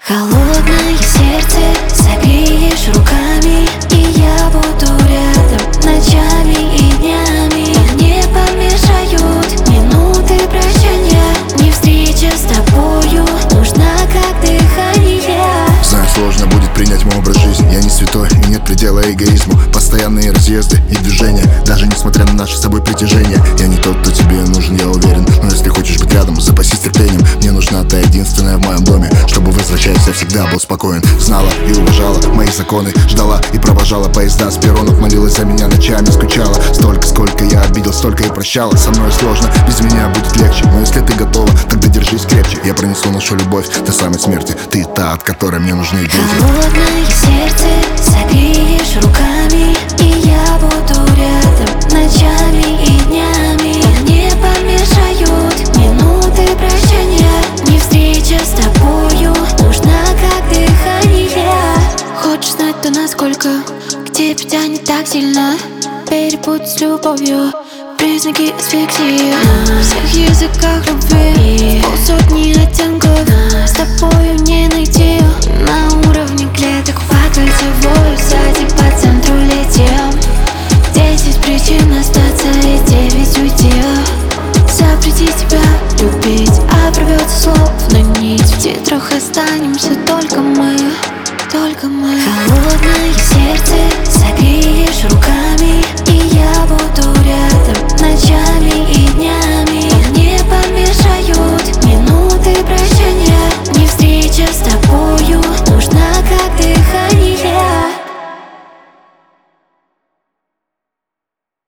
Холодное сердце согреешь руками, и я буду рядом ночами и днями. Не помешают минуты прощания, не встреча с тобою нужна как дыхание. Знаю, сложно будет принять мой образ жизни. Я не святой и нет предела эгоизму. Постоянные разъезды и движения, даже несмотря на наше с собой притяжение. Я не тот, кто тебе нужен, я уверен. Но если хочешь быть рядом, запасись терпением. Мне нужна та единственная в моем доме, чтобы, возвращаясь, я всегда был спокоен. Знала и уважала мои законы, ждала и провожала поезда с перронов. Молилась за меня ночами, скучала. Столько, сколько я обидел, столько и прощала. Со мной сложно, без меня будет легче. Но если ты готова, тогда держись крепче. Я пронесу нашу любовь до самой смерти. Ты та, от которой мне нужны дети. Холодное сердце согреешь руками, и я буду рядом ночами и днями. Не помешают минуты прощания, не встреча с тобою нужна как дыхание. Хочешь знать, то насколько к тебе тянет так сильно? Перепутай с любовью признаки асфиксии. На всех языках любви полсотни оттенков, с тобою не найти. На уровне клеток по кольцевой сзади по центру летел. 10 причин остаться и 9 уйти. Запрети тебя любить, оборвется словно нить. В титрах останемся только мы, только мы. Холодное сердце согреешь руками, и я буду рядом ночами и днями. Не помешают минуты прощания, не встреча с тобой